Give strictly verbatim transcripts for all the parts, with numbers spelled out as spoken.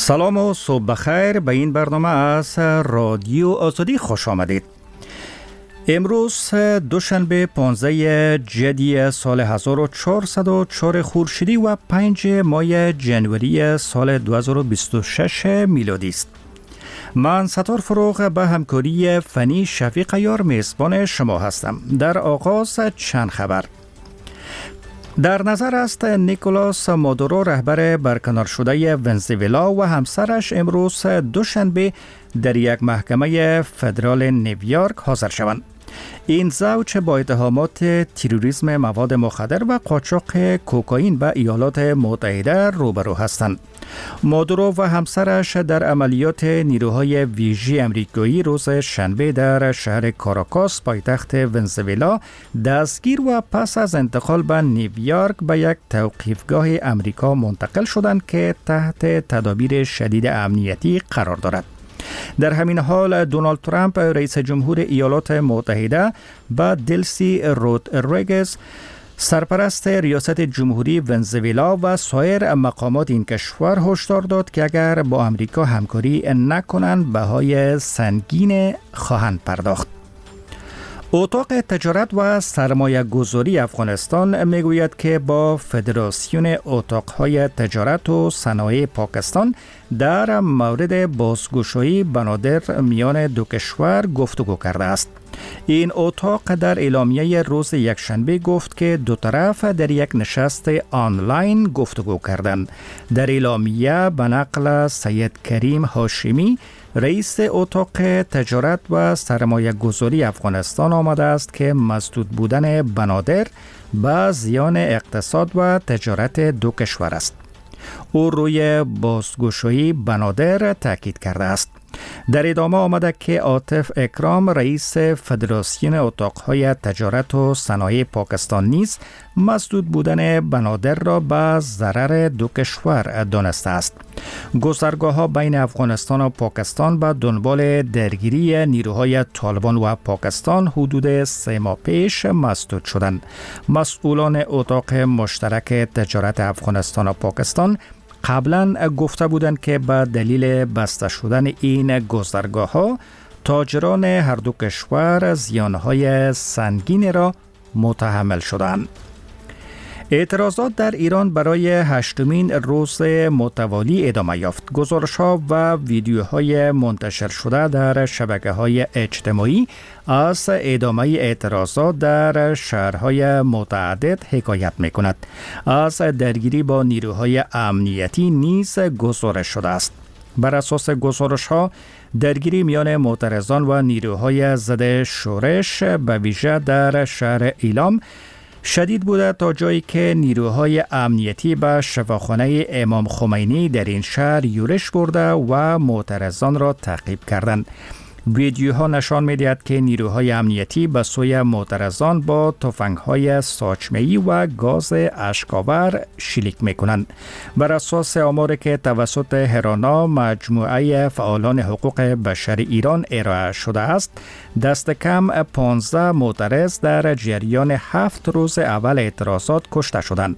سلام و صبح بخیر. به این برنامه از رادیو آزادی خوش آمدید. امروز دوشنبه پانزده جدی سال هزار و چهارصد و چهار خورشیدی و پنج ماه جنوری سال دو هزار و بیست و شش میلادی است. من ستار فروغ به همکاری فنی شفیق یار میزبان شما هستم. در آغاز چند خبر. در نظر است نیکولاس مادورو رهبر برکنار شده ونزوئلا و همسرش امروز دوشنبه در یک محکمه فدرال نیویورک حاضر شوند. این زوج با اتهامات تروریسم مواد مخدر و قاچاق کوکائین به ایالات متحده روبرو هستند. مادورو و همسرش در عملیات نیروهای ویژه آمریکایی روز شنبه در شهر کاراکاس پایتخت ونزوئلا دستگیر و پس از انتقال به نیویورک به یک توقیفگاه امریکا منتقل شدند که تحت تدابیر شدید امنیتی قرار دارد. در همین حال دونالد ترامپ رئیس جمهور ایالات متحده با دلسی رودریگز سرپرست ریاست جمهوری ونزوئلا و سایر مقامات این کشور هشدار داد که اگر با آمریکا همکاری نکنند بهای سنگین خواهند پرداخت. اتاق تجارت و سرمایه گذاری افغانستان میگوید که با فدراسیون اتاقهای تجارت و صنایع پاکستان در مورد بازگشایی بنادر میان دو کشور گفتگو کرده است. این اتاق در اعلامیه روز یکشنبه گفت که دو طرف در یک نشست آنلاین گفتگو کردند. در اعلامیه به نقل سید کریم هاشمی رئیس اتاق تجارت و سرمایه گذاری افغانستان آمده است که مسدود بودن بنادر به زیان اقتصاد و تجارت دو کشور است. او روی بازگشایی بنادر تاکید کرده است. در ادامه آمده که عاطف اکرام رئیس فدراسیون اتاقهای تجارت و صنایع پاکستان نیز مسدود بودن بنادر را به ضرر دو کشور دانسته است. گذرگاه‌ها بین افغانستان و پاکستان به دنبال درگیری نیروهای طالبان و پاکستان حدود سه ماه پیش مسدود شدند. مسئولان اتاق مشترک تجارت افغانستان و پاکستان قبلا گفته بودند که به دلیل بسته شدن این گذرگاه‌ها تاجران هر دو کشور زیانهای سنگین را متحمل شدند. اعتراضات در ایران برای هشتمین روز متوالی ادامه یافت. گزارش‌ها و ویدیوهای منتشر شده در شبکه‌های اجتماعی از ادامه اعتراضات در شهرهای متعدد حکایت می‌کند. از درگیری با نیروهای امنیتی نیز گزارش شده است. بر اساس گزارش‌ها درگیری میان معترضان و نیروهای ضد شورش به ویژه در شهر ایلام شدید بوده تا جایی که نیروهای امنیتی به شفاخانه امام خمینی در این شهر یورش برده و معترضان را تعقیب کردند. ویدیوها نشان می‌دهد که نیروهای امنیتی به سوی معترضان با تفنگ‌های ساچمه‌ای و گاز اشک‌آور شلیک می‌کنند. بر اساس آماری که توسط هرانا مجموعه فعالان حقوق بشر ایران ارائه شده است، دست کم پانزده معترض در جریان هفت روز اول اعتراضات کشته شدند.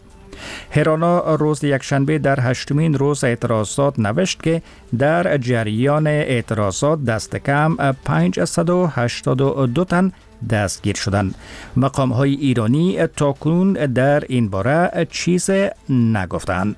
هرانا روز یکشنبه در هشتمین روز اعتراضات نوشت که در جریان اعتراضات دست کم پانصد و هشتاد و دو تن دستگیر شدند. مقام‌های ایرانی تاکنون در این باره چیز نگفتند.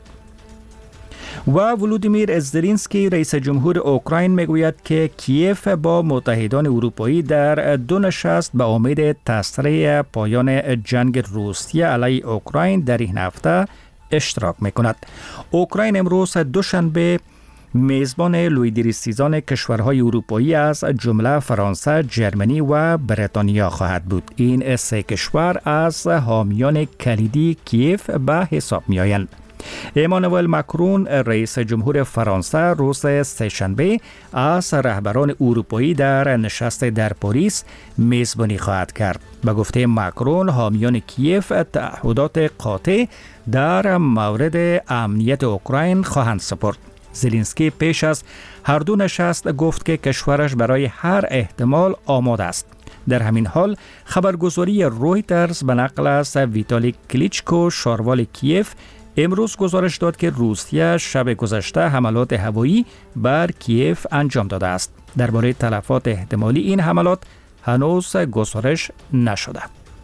و ولودیمیر زلنسکی رئیس جمهور اوکراین میگوید که کیف با متحدان اروپایی در دو نشست به امید تسریع پایان جنگ روسیه علیه اوکراین در این هفته اشتراک میکند. اوکراین امروز دوشنبه میزبان لویدریستیزان کشورهای اروپایی از جمله فرانسه، جرمنی و بریتانیا خواهد بود. این سه کشور از حامیان کلیدی کیف به حساب میآیند. امانوئل مکرون رئیس جمهور فرانسه روز سه‌شنبه از رهبران اروپایی در نشست در پاریس میزبانی خواهد کرد. به گفته مکرون حامیان کیف تعهدات قاطع در مورد امنیت اوکراین خواهند سپرد. زلنسکی پیش از هر دو نشست گفت که کشورش برای هر احتمال آماده است. در همین حال خبرگزاری رویترز به نقل از ویتالی کلیچکو شاروال کیف امروز گزارش داد که روسیه شب گذشته حملات هوایی بر کیف انجام داده است. درباره تلفات احتمالی این حملات هنوز گزارش نشده.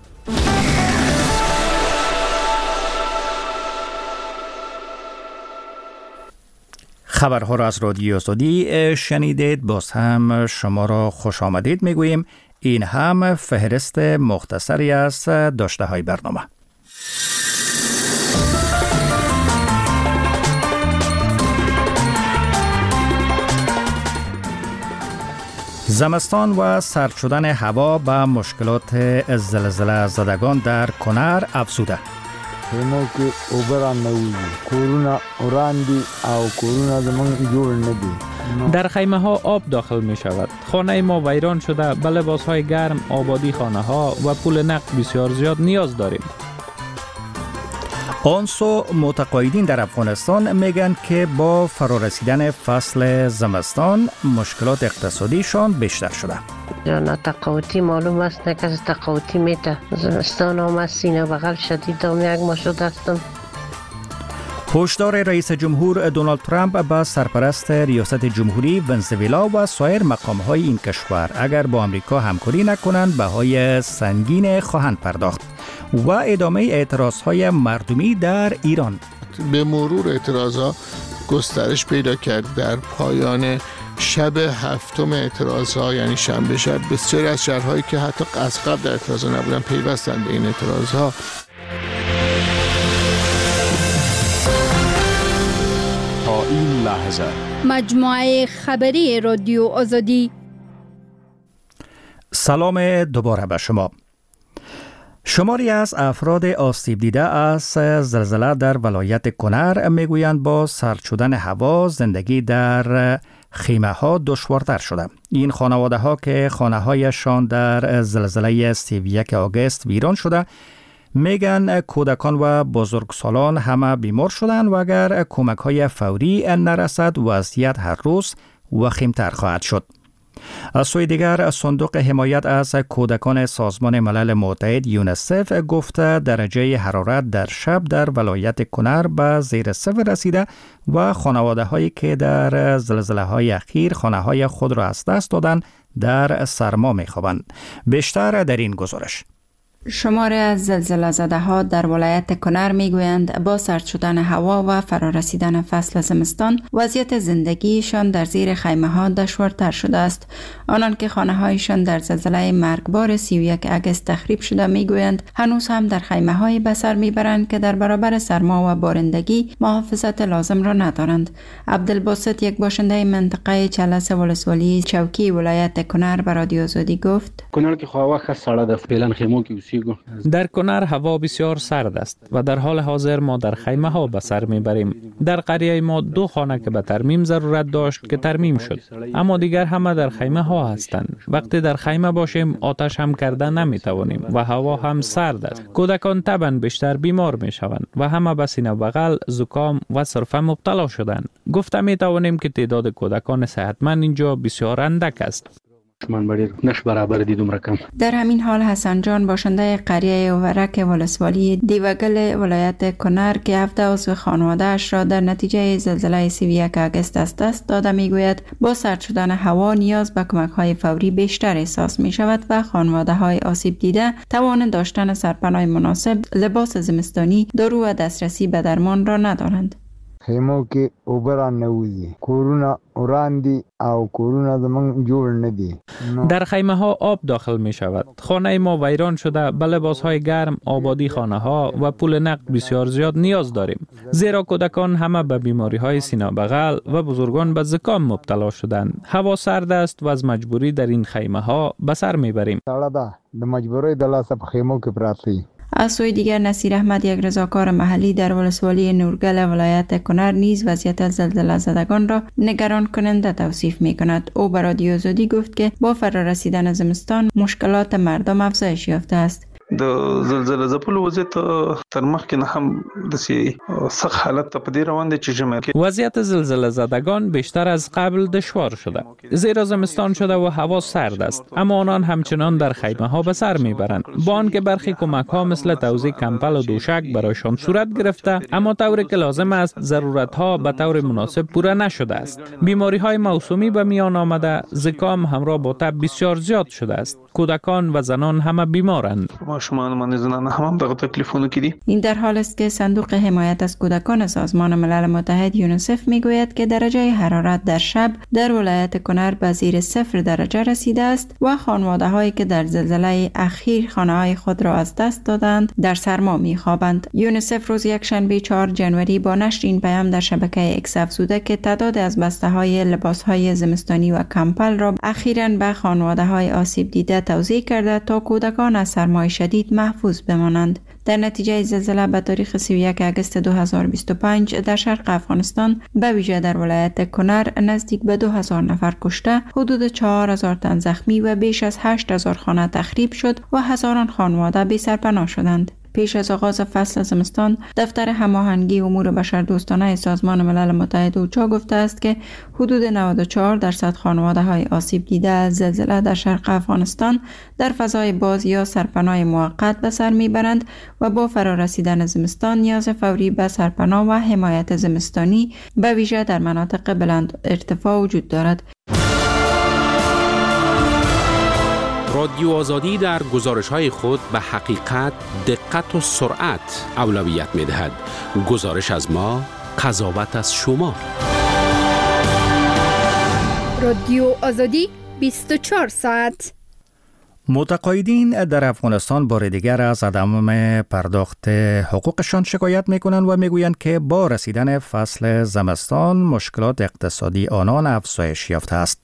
خبرها را از رادیو آزادی شنیدید. باز هم شما را خوش آمدید میگوییم. این هم فهرست مختصری از داشته های برنامه. زمستان و سرد شدن هوا به مشکلات زلزله زدگان در کنر افزوده. خیمه که اوبران نویدی کورونا اوراندی او کورونا زمان جور ندی. در خیمه ها آب داخل می شود. خانه ما ویران شده. به لباس های گرم، آبادی خانه ها و پول نقد بسیار زیاد نیاز داریم. آنسو متقاعدین در افغانستان میگن که با فرارسیدن فصل زمستان مشکلات اقتصادیشان بیشتر شده. نه تقاوتی معلوم است، نه کسی تقاوتی میته. زمستان آمد سینه بغل شدید و یک ما شده هستم. هشدار رئیس جمهور دونالد ترامپ به سرپرست ریاست جمهوری ونزوئلا و سایر مقام‌های این کشور اگر با آمریکا همکاری نکنند بهای سنگین خواهند پرداخت. و ادامه اعتراضهای مردمی در ایران. به مرور اعتراضها گسترش پیدا کرد. در پایان شب هفتم اعتراضها یعنی شنبه شب بسیاری از شهرهایی که حتی از قبل در اعتراضها نبودن پیوستند به این اعتراضها. تا این لحظه مجموعه خبری رادیو آزادی. سلام دوباره به شما. شماری از افراد آسیب دیده از زلزله در ولایت کنر میگویند با سرد شدن هوا زندگی در خیمه ها دشوارتر شده. این خانواده ها که خانه هایشان در زلزله سی و یک آگوست ویران شده میگن کودکان و بزرگسالان همه بیمار شدند و اگر کمک های فوری نرسد وضعیت هر روز وخیمتر خواهد شد. از سوی دیگر صندوق حمایت از کودکان سازمان ملل متحد یونیسف گفته درجه حرارت در شب در ولایت کنر به زیر صفر رسیده و خانواده هایی که در زلزله های اخیر خانه های خود را از دست دادند در سرما می خوابند. بیشتر در این گزارش. شماری از زلزله زده ها در ولایت کنر می گویند با سرد شدن هوا و فرارسیدن فصل زمستان وضعیت زندگیشان در زیر خیمه ها دشوارتر شده است. آنان که خانه هایشان در زلزله مرگبار سی و یک آگوست تخریب شده می گویند هنوز هم در خیمه های به سر می برند که در برابر سرما و بارندگی محافظت لازم را ندارند. عبدالباسط یک باشنده منطقه چلس ولسوالی چوکی ولایت کنر به رادیو آزادی گفت: کنر که هوا خیلی سړه ده، فعلا خیمو کې در کنر هوا بسیار سرد است و در حال حاضر ما در خیمه ها به سر میبریم. در قریه ما دو خانه که به ترمیم ضرورت داشت که ترمیم شد، اما دیگر همه در خیمه ها هستند. وقتی در خیمه باشیم آتش هم کرده نمیتوانیم و هوا هم سرد است. کودکان طبعا بیشتر بیمار میشوند و همه به سینه بغل، زکام و سرفه مبتلا شدند. گفته میتوانیم که تعداد کودکان صحتمند اینجا بسیار اندک است. من بری نش برابر دیدم رقم. در همین حال حسن جان باشنده قریه ورک ولسوالی دیوگل ولایت کنر که هفده عضو خانواده‌اش را در نتیجه زلزله سی و یک آگوست از دست داده میگوید با سرد شدن هوا نیاز به کمک‌های فوری بیشتر احساس می شود و خانواده‌های آسیب دیده توان داشتن سرپناه مناسب، لباس زمستانی، دارو و دسترسی به درمان را ندارند. خیمو که اوبران نویدی کورونا اوراندی او کورونا زمان جور ندی. در خیمه ها آب داخل می شود. خانه ما ویران شده. به لباس های گرم، آبادی خانه ها و پول نقد بسیار زیاد نیاز داریم. زیرا کودکان همه به بیماری های سینه بغل و بزرگان به زکام مبتلا شدند. هوا سرد است و از مجبوری در این خیمه ها به سر می بریم. سړه ده د مجبوری د لاسه په خیمو کې پراته. از سوی دیگر نصیر احمد یک رضاکار محلی در ولسوالی نورگل ولایت کنر نیز وضعیت زلزله زدگان را نگران کننده توصیف می کند. او به رادیو آزادی گفت که با فرارسیدن زمستان مشکلات مردم افزایش یافته است. د زلزلې ځپلو وضعیت تر مخکې نه هم د سی سخت حالت ته په دې روان دی چې ژمی کې وضعیت زلزله زدگان بیشتر از قبل دشوار شده، زیرا زمستان شده و هوا سرد است، اما آنان همچنان در خیمه ها به سر میبرند، با آنکه برخی کمک ها مثل توزیع کمپل و دوشک برایشان صورت گرفته، اما طوری که لازم است ضرورت ها به طور مناسب پوره نشده است. بیماری های موسومی به میان آمده، زکام همراه با تب بسیار زیاد شده است. کودکان و زنان همه بیمارند. ماشومان من زنان هم دغه تکلیفونه کې دي. این در حال است که صندوق حمایت از کودکان سازمان ملل متحد یونیسف میگوید که درجه حرارت در شب در ولایت کنر به زیر صفر درجه رسیده است و خانواده هایی که در زلزله اخیر خانه های خود را از دست دادند در سرما میخوابند. یونیسف روز یکشنبه چهارم ژانویه با نشر این پیام در شبکه اکس افزوده که تعداد از بسته های لباس های زمستانی و کمپل را اخیراً به خانواده های آسیب دیده توزیع کرده تا کودکان از سرمای شدید محفوظ بمانند. در نتیجه زلزله به تاریخ سی و یک آگوست دو هزار و بیست و پنج در شرق افغانستان به ویژه در ولایت کنر نزدیک به دو هزار نفر کشته، حدود چهار هزار تن زخمی و بیش از هشت هزار خانه تخریب شد و هزاران خانواده بی سرپناه شدند. پیش از آغاز فصل زمستان، دفتر هماهنگی امور بشردوستانه سازمان ملل متحد اوچا گفته است که حدود نود و چهار درصد خانواده های آسیب دیده از زلزله در شرق افغانستان در فضای باز یا سرپناه موقت به سر میبرند و با فرارسیدن زمستان نیاز فوری به سرپناه و حمایت زمستانی به ویژه در مناطق بلند ارتفاع وجود دارد. رادیو آزادی در گزارش‌های خود به حقیقت، دقت و سرعت اولویت می‌دهد. گزارش از ما، قضاوت از شما. رادیو آزادی بیست و چهار ساعت. متقاعدین در افغانستان بار دیگر از عدم پرداخت حقوقشان شکایت میکنند و میگویند که با رسیدن فصل زمستان مشکلات اقتصادی آنان افزایش یافته است.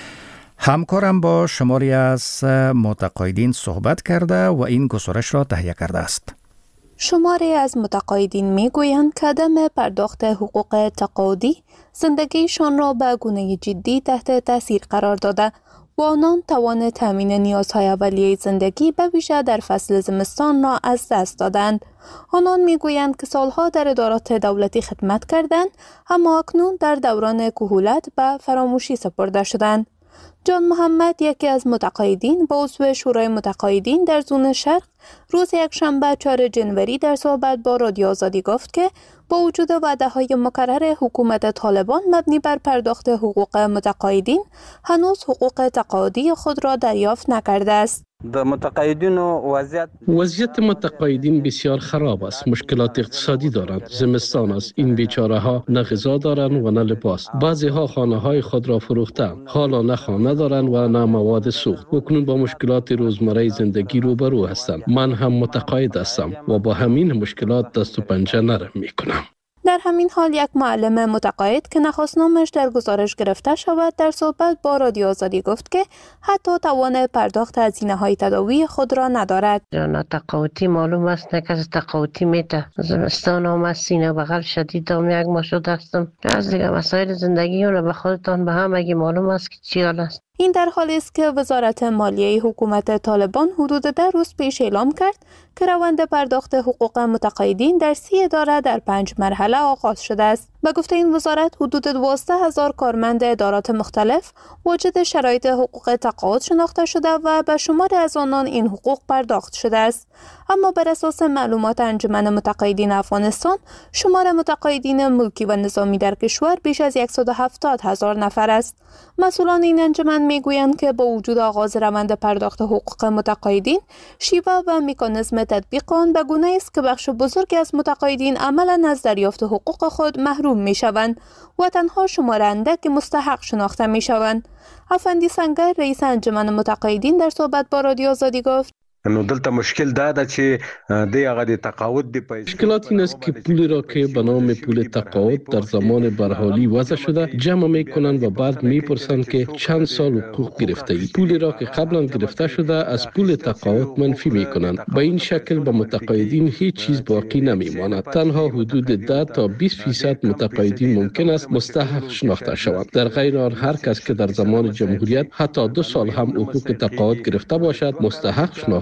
همکارم با شماری از متقاعدین صحبت کرده و این گزارش را تهیه کرده است. شماری از متقاعدین میگویند که عدم پرداخت حقوق تقاعدی زندگیشان را به گونه جدی تحت تاثیر قرار داده و آنان توان تامین نیازهای اولیه زندگی به ویژه در فصل زمستان را از دست دادند. آنان میگویند که سالها در ادارات دولتی خدمت کردند، اما اکنون در دوران کهولت به فراموشی سپرده شدند. جان محمد، یکی از متقاعدین با عضو شورای متقاعدین در زون شرق، روز یکشنبه چهارم ژانویه در صحبت با رادیو آزادی گفت که با وجود وعده‌های مکرر حکومت طالبان مبنی بر پرداخت حقوق متقاعدین، هنوز حقوق تقاعدی خود را دریافت نکرده است. د متقاعدین وضعیت وضعیت متقاعدین بسیار خراب است. مشکلات اقتصادی دارند. زمستان است. این بیچاره ها نه غذا دارند و نه لباس. بعضی ها خانه های خود را فروختند. حالا نه خانه دارند و نه مواد سوخت. اکنون با مشکلات روزمره زندگی روبرو هستند. من هم متقاعد هستم و با همین مشکلات دست و پنجه نرم میکنم. در همین حال یک معلم متقاعد که نخواست نامش در گزارش گرفته شود در صحبت با رادیو آزادی گفت که حتی توان پرداخت هزینه‌های تداوی خود را ندارد. جانا تقاعدی معلوم است نه کسی تقاعدی میده. زمستان آمد، سینه بغل شدید دام یک ما شده هستم. از دیگه مسائل زندگی رو به خودتان به هم اگه معلوم است که چی حال است. این در حالی است که وزارت مالیه حکومت طالبان حدود ده روز پیش اعلام کرد که روند پرداخت حقوق متقاعدین در سی اداره در پنج مرحله آغاز شده است. به گفته این وزارت حدود دوازده هزار کارمند ادارات مختلف واجد شرایط حقوق تقاعد شناخته شده و به شمار از آنان این حقوق پرداخت شده است. اما بر اساس معلومات انجمن متقاعدین افغانستان، شمار متقاعدین ملکی و نظامی در کشور بیش از صد و هفتاد هزار نفر است. مسئولان این انجمن میگویند که با وجود آغاز روند پرداخت حقوق متقاعدین، شیوه و مکانیزم تطبیق آن به گونه است که بخش بزرگی از متقاعدین عملاً از دریافت حقوق خود محروم میشوند و تنها شمار اندک مستحق شناخته میشوند. افندی سنگر، رئیس انجمن متقاعدین، در صحبت با رادیو آزادی گفت: نو دلته مشکل دا ده چې د هغه د تقاعد د مشکلات این است که پولی را که به نام پول تقاعد در زمان برحالی وضع شده جمع میکنند و بعد میپرسند که چند سال حقوق گرفته ای. پولی را که قبلا گرفته شده از پول تقاعد منفی میکنند. به این شکل به متقاعدین هیچ چیز باقی نمیماند. تنها حدود ده تا بیست فیصد متقاعدین ممکن است مستحق شناخته شوند. در غیر آن هر کس که در زمان جمهوریت حتی دو سال هم حقوق تقاعد گرفته باشد مستحق شناخته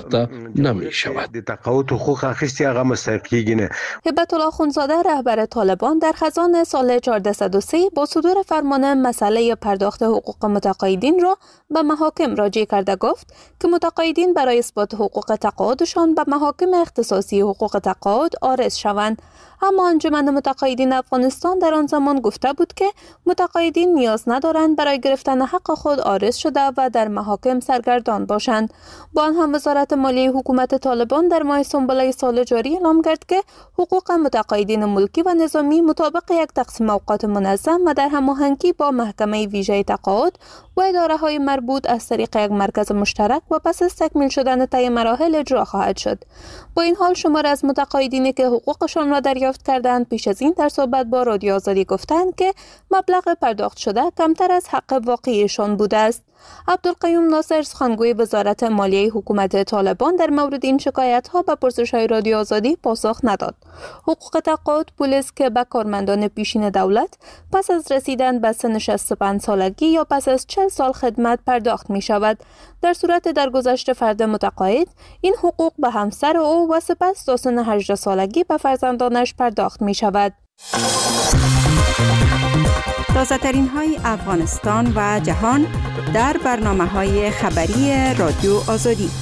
گرفته نمی شود. تقاعد حقوق اخیستی هغه مستحقیږي نه. هبت الله خونزاده رهبر طالبان در خزان سال چهارصد و سه با صدور فرمان مسئله پرداخت حقوق متقاعدین را به محاکم راجع کرده گفت که متقاعدین برای اثبات حقوق تقاعدشان به محاکم اختصاصی حقوق تقاعد عارض شوند. اما انجمن متقاعدین افغانستان در آن زمان گفته بود که متقاعدین نیاز ندارند برای گرفتن حق خود عارض شده و در محاکم سرگردان باشند. با آن هم وزارت مالیه حکومت طالبان در ماه سنبله سال جاری اعلام کرد که حقوق متقاعدین ملکی و نظامی مطابق یک تقسیم اوقات منظم و در هماهنگی با محکمه ویژه تقاعد و اداره‌های مربوط از طریق یک مرکز مشترک و پس از تکمیل شدن طی مراحل اجرا خواهد شد. با این حال شمار از متقاعدینی که حقوقشان را دریافت کردند پیش از این در صحبت با رادیو آزادی گفتند که مبلغ پرداخت شده کمتر از حق واقعیشان بوده است. عبدالقیوم ناصر سخنگوی وزارت مالیه حکومت طالبان در مورد این شکایت‌ها به پرسش‌های رادیو آزادی پاسخ نداد. حقوق تقاعد پولی است که به کارمندان پیشین دولت پس از رسیدن به سن شصت و پنج سالگی یا پس از چهل سال خدمت پرداخت می‌شود. در صورت درگذشت فرد متقاعد این حقوق به همسر او و سپس تا سن هجده سالگی به فرزندانش پرداخت می‌شود. تازه ترین های افغانستان و جهان در برنامه های خبری رادیو آزادی.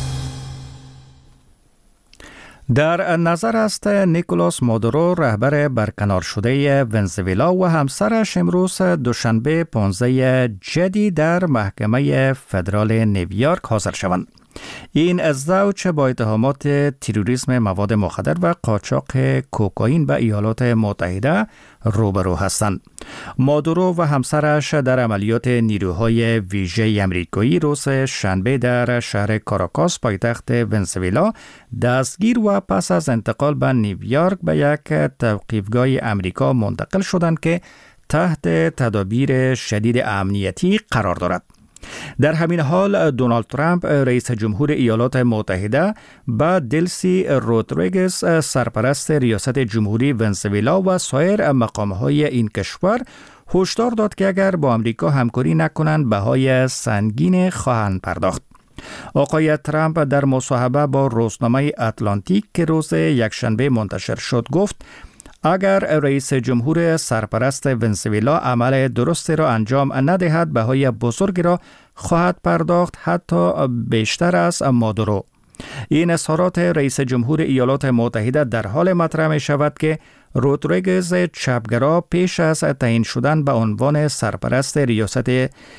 در نظر است نیکولاس مادورو رهبر برکنار شده ونزوئلا و همسرش امروز دوشنبه پانزده جدی در محکمه فدرال نیویورک حاضر شوند. این زوج با اتهامات تروریسم مواد مخدر و قاچاق کوکائین به ایالات متحده روبرو هستند. مادورو و همسرش در عملیات نیروهای ویژه آمریکایی روز شنبه در شهر کاراکاس پایتخت ونزوئلا دستگیر و پس از انتقال به نیویورک به یک توقیفگاه آمریکا منتقل شدند که تحت تدابیر شدید امنیتی قرار دارد. در همین حال دونالد ترامپ رئیس جمهور ایالات متحده با دلسی رودریگز سرپرست ریاست جمهوری ونزوئلا و سایر مقام‌های این کشور هشدار داد که اگر با آمریکا همکاری نکنند بهای سنگین خواهند پرداخت. آقای ترامپ در مصاحبه با روزنامه اتلانتیک که روز یکشنبه منتشر شد گفت اگر رئیس جمهور سرپرست ونزوئلا عمل درستی را انجام ندهد بهای بزرگی را خواهد پرداخت، حتی بیشتر از مادورو. این اظهارات رئیس جمهور ایالات متحده در حال مطرح می شود که رودریگز چپگرا پیش از تعیین شدن به عنوان سرپرست ریاست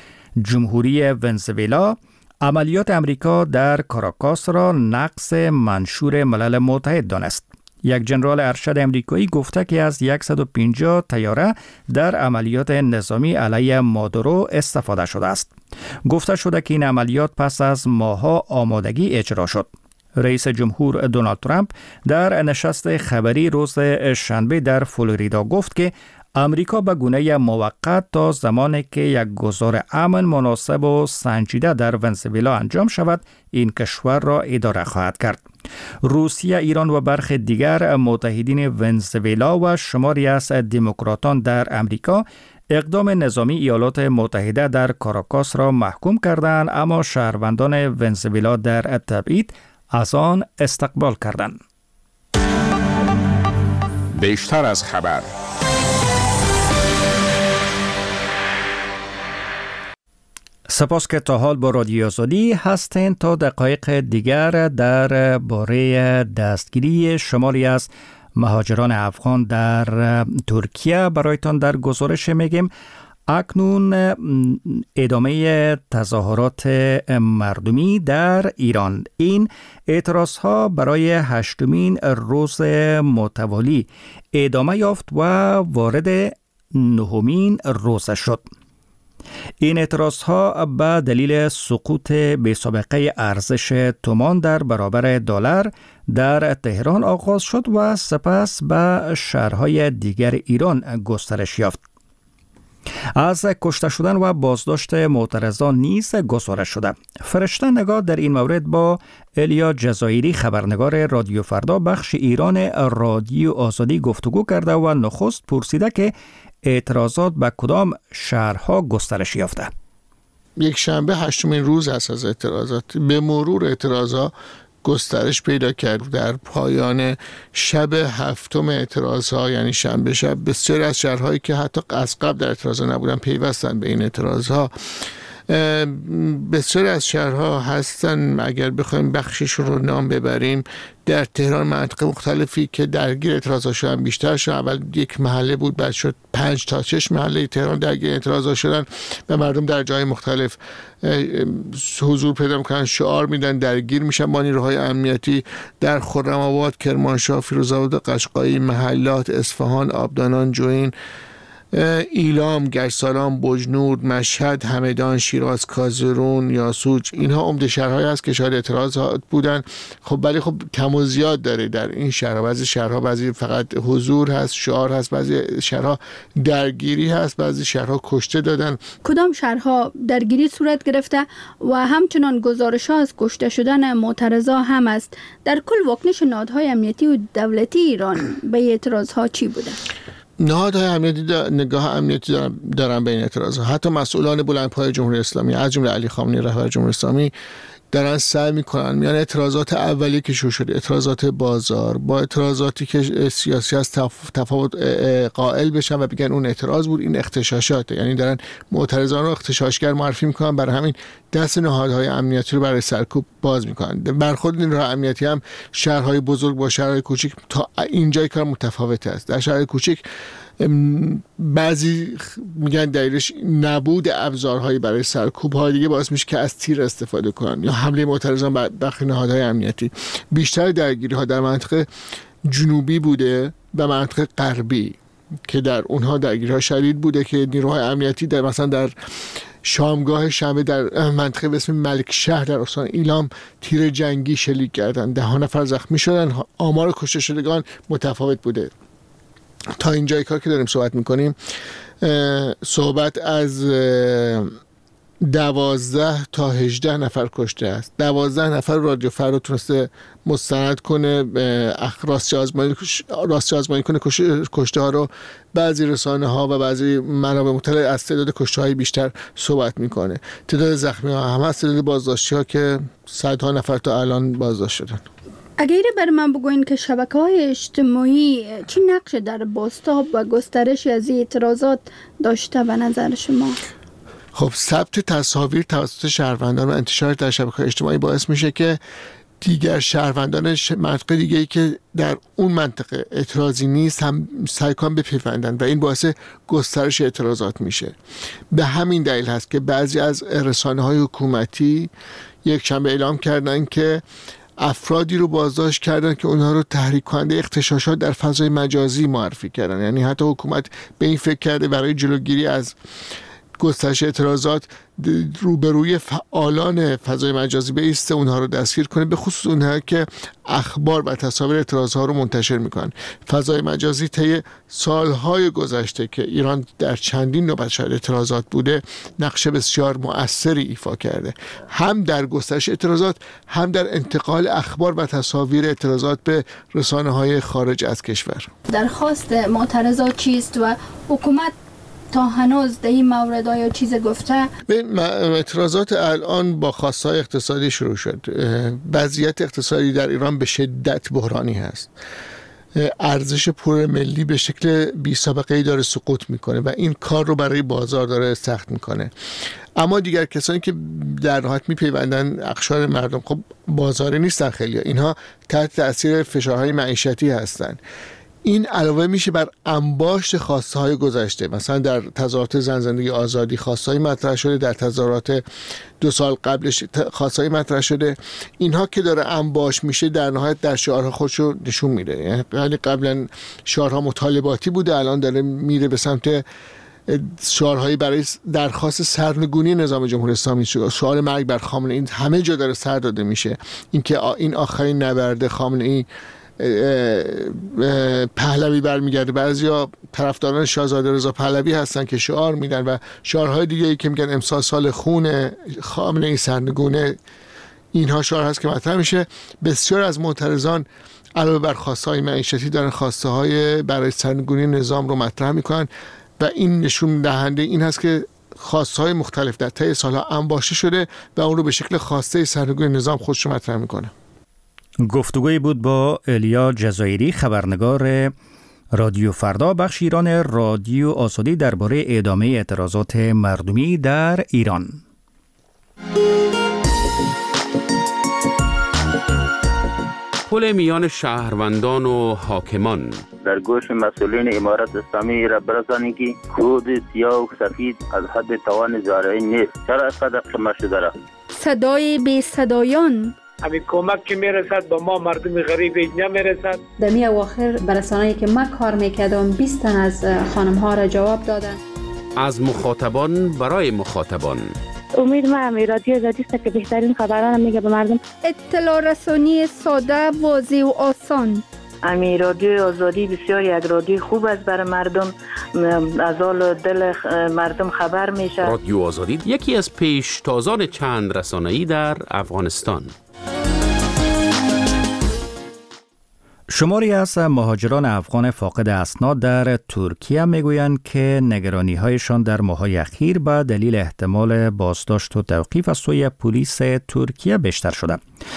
جمهوری ونزوئلا عملیات امریکا در کاراکاس را نقض منشور ملل متحد دانست. یک ژنرال ارشد امریکایی گفته که از صد و پنجاه طیاره در عملیات نظامی علیه مادورو استفاده شده است. گفته شده که این عملیات پس از ماه‌ها آمادگی اجرا شد. رئیس جمهور دونالد ترامپ در نشست خبری روز شنبه در فلوریدا گفت که امریکا به گونه موقت تا زمانی که یک گذار امن مناسب و سنجیده در ونزوئلا انجام شود این کشور را اداره خواهد کرد. روسیه، ایران و برخی دیگر متحدین ونزوئلا و شماری از دموکراتان در امریکا اقدام نظامی ایالات متحده در کاراکاس را محکوم کردند، اما شهروندان ونزوئلا در تبعید از آن استقبال کردند. بیشتر از خبر. سپاس که تا حال با رادیو آزادی هستین. تا دقایق دیگر در باره دستگیری شماری از مهاجران افغان در ترکیه برایتان در گزارش میگیم. اکنون ادامه تظاهرات مردمی در ایران. این اعتراض ها برای هشتمین روز متوالی ادامه یافت و وارد نهمین روز شد. این اعتراض ها به دلیل سقوط بی‌سابقه ارزش تومان در برابر دلار در تهران آغاز شد و سپس به شهرهای دیگر ایران گسترش یافت. از کشته شدن و بازداشت معترضان نیز گزارش شده. فرشته نگاه در این مورد با الیا جزایری خبرنگار رادیو فردا بخش ایران رادیو آزادی گفتگو کرده و نخست پرسیده که اعتراضات به کدام شهرها گسترش یافته؟ یک شنبه هشتمین روز است از اعتراضات. به مرور اعتراضات گسترش پیدا کرد در پایان شب هفتم اعتراضها، یعنی شنبه شب، بسیاری از شهرهایی که حتی از قبل در اعتراضها نبودن پیوستن به این اعتراضها. بسیاری از شهرها هستن، اگر بخوایم بخشش رو نام ببریم، در تهران مناطق مختلفی که درگیر اعتراضها شدن بیشتر شدن. اول یک محله بود، بعد شد پنج تا شش محله تهران درگیر اعتراضها شدن و مردم در جای مختلف حضور پیدا میکنن، شعار میدن، درگیر میشن با نیروهای امنیتی. در خرم‌آباد، کرمانشاه، فیروزآباد، قشقایی، محلات اصفهان، آبدانان، جوین، ایلام، گشتسالان، بجنور، مشهد، همدان، شیراز، کازرون، یاسوج، اینها عمده شهرهایی هست که شاید اعتراضات بودن. خب ولی خب کم و زیاد داره در این شهرها. بعضی شهرها بعضی فقط حضور هست، شعار هست، بعضی شهرها درگیری هست، بعضی شهرها کشته دادن. کدام شهرها درگیری صورت گرفته و همچنان گزارش ها از کشته شدن معترضا هم است؟ در کل واکنش نهادهای امنیتی و دولتی ایران به اعتراض ها چی بوده؟ نهادهای امنیتی نگاه امنیتی دارن, دارن به این اعتراضات. حتی مسئولان بلندپایه جمهوری اسلامی از جمله علی خامنه‌ای رهبر جمهوری اسلامی دارن سعی میکنن میان اعتراضات اولیه که شروع شده، اعتراضات بازار، با اعتراضاتی که سیاسی از تفاوت قائل بشن و بگن اون اعتراض بود، این اغتشاشاته. یعنی دارن معترضان رو اغتشاشگر معرفی میکنن، برای همین دست نهادهای امنیتی رو برای سرکوب باز میکنن. برخورد نیروهای امنیتی هم شهرهای بزرگ با شهرهای کوچیک تا اینجای کار متفاوت است. در شهرهای کوچیک بعضی میگن دلیلش نبود ابزارهایی برای سرکوب های دیگه باعث میشه که از تیر استفاده کنن یا حمله معترضان به برخی نهادهای امنیتی. بیشتر درگیری ها در منطقه جنوبی بوده و منطقه غربی که در اونها درگیری ها شدید بوده که نیروهای امنیتی در مثلا در شامگاه شنبه در منطقه به اسم ملک شهر در استان ایلام تیر جنگی شلیک کردن، ده نفر زخمی شدن. آمار کشته شدگان متفاوت بوده. تا اینجای کار که داریم صحبت میکنیم صحبت از دوازده تا هجده نفر کشته است. دوازده نفر رادیو فردا تونسته مستند کنه، راستی آزمایی راستی آزمایی کنه کشته ها رو. بعضی رسانه ها و بعضی منابع مطلع از تعداد کشته های بیشتر صحبت میکنه. تعداد زخمی ها هم هست، تعداد بازداشتی ها که صدها نفر تا الان بازداشت شدن. اگر بر من بگوین که شبکه‌های اجتماعی چی نقش در بازتاب و گسترش از اعتراضات داشته به نظر شما؟ خب ثبت تصاویر توسط شهروندان و انتشار در شبکه‌های اجتماعی باعث میشه که دیگر شهروندان منطقه دیگه‌ای که در اون منطقه اعتراضی نیست هم سعی کنن بپیوندن و این باعث گسترش اعتراضات میشه. به همین دلیل هست که بعضی از رسانه‌های حکومتی یک شنبه اعلام کردن که افرادی رو بازداشت کردن که اونها رو تحریک کننده اغتشاشات در فضای مجازی معرفی کردن. یعنی حتی حکومت به این فکر کرده برای جلوگیری از گسترش اعتراضات روبروی فعالان فضای مجازی بایسته، اونها رو دستگیر کنه، به خصوص اونها که اخبار و تصاویر اعتراضها رو منتشر میکنن. فضای مجازی طی سالهای گذشته که ایران در چندین نوبت شاهد اعتراضات بوده نقش بسیار مؤثری ایفا کرده، هم در گسترش اعتراضات هم در انتقال اخبار و تصاویر اعتراضات به رسانه‌های خارج از کشور. درخواست معترضات چیست و حکومت تا هنوز در این مورد ها یا چیز گفته؟ اعتراضات الان با خواستهای اقتصادی شروع شد. وضعیت اقتصادی در ایران به شدت بحرانی هست. ارزش پول ملی به شکل بی سابقه‌ای داره سقوط میکنه و این کار رو برای بازار داره سخت میکنه. اما دیگر کسانی که در نهایت میپیوندن اقشار مردم، خب بازاری نیستن خیلی، اینها تحت تاثیر فشارهای معیشتی هستن. این علاوه میشه بر انباشت خواسته های گذشته. مثلا در تظاهرات زن زندگی آزادی خواسته‌ای مطرح شده، در تظاهرات دو سال قبلش خواسته‌ای مطرح شده. اینها که داره انباشت میشه در نهایت در شعارها خودش رو نشون میده. یعنی قبلا شعارها مطالباتی بوده، الان داره میره به سمت شعارهایی برای درخواست سرنگونی نظام جمهوری اسلامی، شعار مرگ بر خامنه‌ای. این همه جا داره سر داده میشه. اینکه این آخرین نبرد خامنه‌ای پهلوی برمیگرده. بعضیا طرفداران شاهزاده رضا پهلوی هستن که شعار میدن و شعارهای دیگه ای که میگن امسال سال خون خامنه‌ای سرنگونه، اینها شعار هست که مطرح میشه. بسیار از معترضان علاوه بر خواستهای معیشتی دارن خواسته های برای سرنگونی نظام رو مطرح میکنن و این نشون دهنده این هست که خواسته های مختلف در طی سالها انباشته شده و اون رو به شکل خواسته سرنگونی نظام خودش رو مطرح میکنه. گفتگوی بود با الیا جزایری، خبرنگار رادیو فردا، بخش ایران رادیو آزادی، درباره ادامه اعتراضات مردمی در ایران. پل میان شهروندان و حاکمان در گوش مسئولین امارت اسلامی را برسانید که کود سیاه و سفید از حد توان زارعی نیست. چرا اینقدر قمه شده را؟ صدای بی صدایان، همین کمک که میرسد به ما مردم غریب اینجا میرسد. در می اواخر برسانه‌ای که ما کار میکردم بیست تن از خانم ها را جواب دادن. از مخاطبان برای مخاطبان. امید ما همی رادیو آزادی است که بهترین خبران میگه به مردم. اطلاع رسانی ساده، واضح و آسان. امی رادیو آزادی بسیار یک رادیو خوب است برای مردم، از حال دل مردم خبر میشه. رادیو آزادی یکی از پیشتازان چند رسانه‌ای در افغانستان. شماری از مهاجران افغان فاقد اسناد در ترکیه میگویند که نگرانی‌هایشان در ماه‌های اخیر به دلیل احتمال بازداشت و توقیف از سوی پلیس ترکیه بیشتر شده.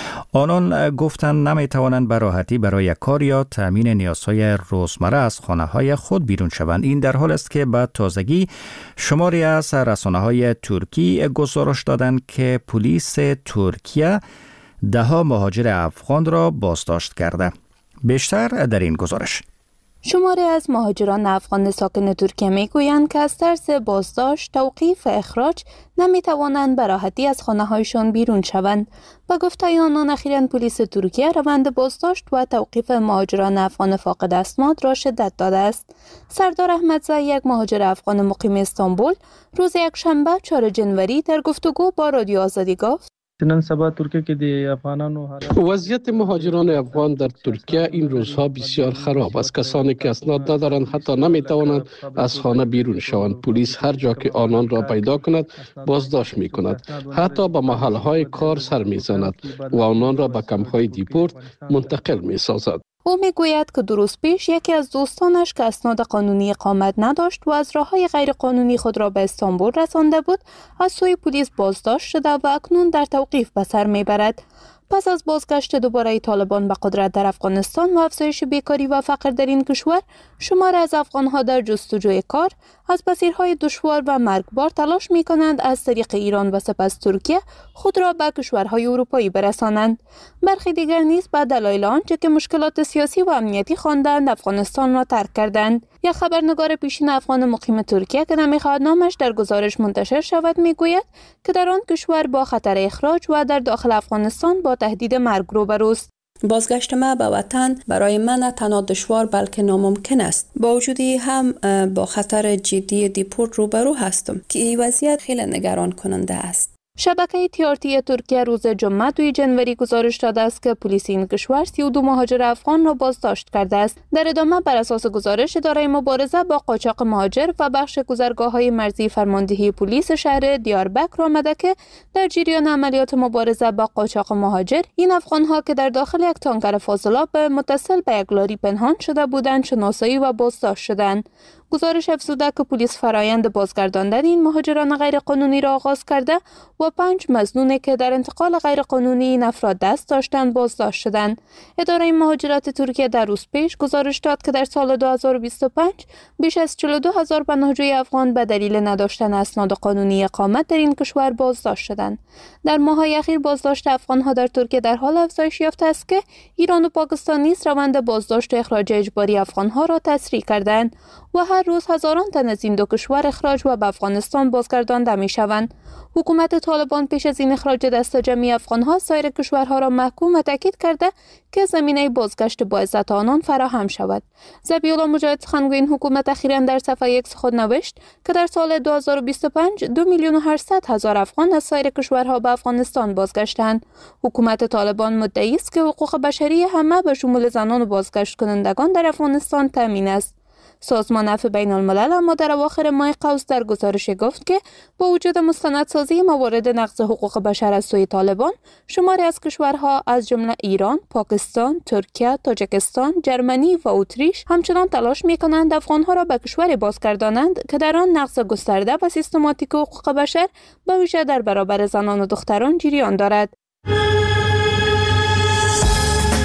آنان گفتند نمیتوانند به راحتی برای کار یا تامین نیازهای روزمره از خانه‌های خود بیرون شوند. این در حال است که به تازگی شماری از رسانه‌های ترکی گزارش دادند که پلیس ترکیه ده‌ها مهاجر افغان را بازداشت کرده. بیشتر در این گزارش. شماری از مهاجران افغان ساکن ترکیه میگویند که از ترس بازداشت، توقیف و اخراج نمیتوانند به راحتی از خانه‌هایشان بیرون شوند. با گفته آنان اخیراً پلیس ترکیه روند بازداشت و توقیف مهاجران افغان فاقد اسناد را شدت داده است. سردار احمدزی، یک مهاجر افغان مقیم استانبول، روز یکشنبه چهارم جنوری در گفتگو با رادیو آزادی گفت: نن سبا ترکیه کې د افغانانو وضعیت مهاجران افغان در ترکیه این روزها بسیار خراب است. کسانی که اسناد ندارند حتی نمیتوانند از خانه بیرون شوند. پلیس هر جا که آنان را پیدا کند بازداشت میکند، حتی به محلهای کار سر میزند و آنان را به کمپ‌های دیپورت منتقل میسازد. او میگوید که دو روز پیش یکی از دوستانش که اسناد قانونی اقامت نداشت و از راه‌های غیرقانونی خود را به استانبول رسانده بود، از سوی پلیس بازداشت شده و اکنون در توقیف به سر میبرد. پس از بازگشت دوباره طالبان به قدرت در افغانستان و افزایش بیکاری و فقر در این کشور، شمار از افغانها در جستجوی کار از مسیرهای دشوار و مرگبار تلاش می کنند از طریق ایران و سپس ترکیه خود را به کشورهای اروپایی برسانند. برخی دیگر نیز به دلایل آنچه که مشکلات سیاسی و امنیتی خواندند افغانستان را ترک کردند. یک خبرنگار پیشین افغان مقیم ترکیه که نمیخواهد نامش در گزارش منتشر شود میگوید که در آن کشور با خطر اخراج و در داخل افغانستان با تهدید مرگ روبروست. بازگشت ما به وطن برای من نه تنها دشوار بلکه ناممکن است. با وجودی هم با خطر جدی دیپورت روبرو هستم که این وضعیت خیلی نگران کننده است. شبکه تی آر تی ترکیه روز جمعه دوی جنوری گزارش داده است که پلیس این کشور سی و دو مهاجر افغان را بازداشت کرده است. در ادامه بر اساس گزارش اداره مبارزه با قاچاق مهاجر و بخش گذرگاه‌های مرزی فرماندهی پلیس شهر دیاربکر آمده که در جریان عملیات مبارزه با قاچاق مهاجر این افغان‌ها که در داخل یک تانکر فاضلاب متصل به یک لاری پنهان شده بودند شناسایی و بازداشت شدند. گزارش افزوده که پلیس فرایند بازگرداندن این مهاجران غیرقانونی را آغاز کرده و پنج مظنون که در انتقال غیرقانونی این افراد دست داشتند بازداشت شدند. اداره مهاجرت ترکیه در روز پیش گزارش داد که در سال دو هزار و بیست و پنج بیش از چهل و دو هزار پناهجوی افغان به دلیل نداشتن اسناد قانونی اقامت در این کشور بازداشت شدند. در ماه‌های اخیر بازداشت افغان‌ها در ترکیه در حال افزایش یافته است که ایران و پاکستان نیز روند بازداشت و اخراج اجباری افغان‌ها را تسریع کردند و هر روز هزاران تن از این دو کشور اخراج و به افغانستان بازگردانده می‌شوند. حکومت طالبان پیش از این اخراج دست جمعی افغان‌ها سایر کشورها را محکوم و تاکید کرده که زمینه بازگشت با عزت آنان فراهم شود. ذبیح‌الله مجاهد سخنگوی حکومت اخیراً در صفحه ایکس خود نوشت که در سال دو هزار و بیست و پنج دو میلیون و هشتصد هزار افغان از سایر کشورها به افغانستان بازگشتند. حکومت طالبان مدعی است که حقوق بشری همه به شمول زنان و بازگشت کنندگان در افغانستان تامین است. سازمان عفو بین الملل اما در اواخر ماه قوس در گزارش گفت که با وجود مستندسازی موارد نقض حقوق بشر از سوی طالبان، شماری از کشورها از جمله ایران، پاکستان، ترکیه، تاجیکستان، جرمنی و اتریش همچنان تلاش می‌کنند افغان‌ها را به کشوری بازگردانند که در آن نقض گسترده و سیستماتیک حقوق بشر به ویژه در برابر زنان و دختران جریان دارد.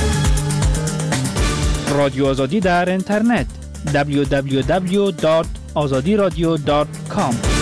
رادیو آزادی در اینترنت دبلیو دبلیو دبلیو دات آزادی رادیو دات کام